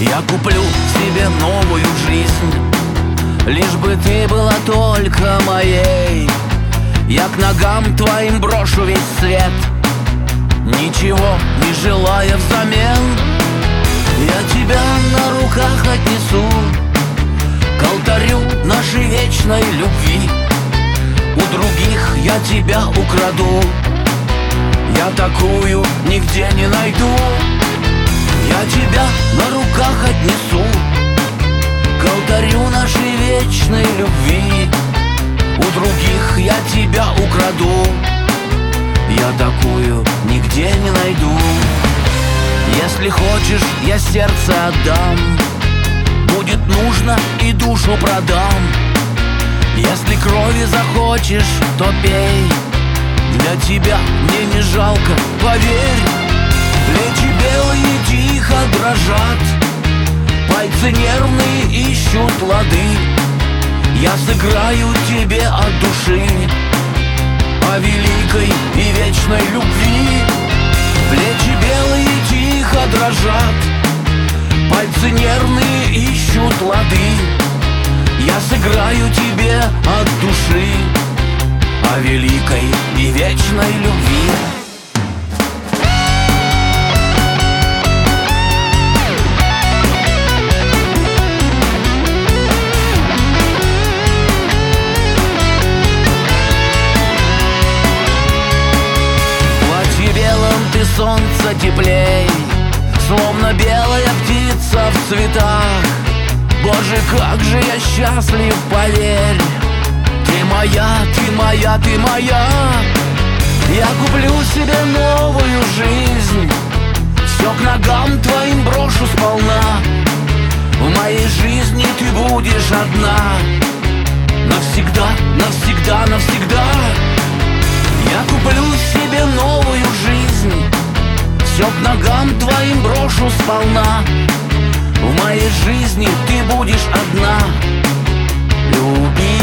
Я куплю себе новую жизнь, лишь бы ты была только моей. Я к ногам твоим брошу весь свет, ничего не желая взамен. Я тебя на руках отнесу к алтарю нашей вечной любви. У других я тебя украду, я такую нигде не найду. Я тебя на руках отнесу к алтарю нашей вечной любви. У других я тебя украду, я такую нигде не найду. Если хочешь, я сердце отдам, будет нужно и душу продам. Если крови захочешь, то пей, для тебя мне не жалко, поверь. Плечи белые тихо дрожат, пальцы нервные ищут лады. Я сыграю тебе от души о великой и вечной любви. Плечи белые тихо дрожат, пальцы нервные ищут лады. Я сыграю тебе от души о великой и вечной любви. Солнце теплей, словно белая птица в цветах. Боже, как же я счастлив, поверь. Ты моя, ты моя, ты моя. Я куплю себе новую жизнь, все к ногам твоим брошу сполна. В моей жизни ты будешь одна, навсегда, навсегда, навсегда. Я куплю себе новую жизнь, все к ногам твоим брошу сполна. В моей жизни ты будешь одна, люби.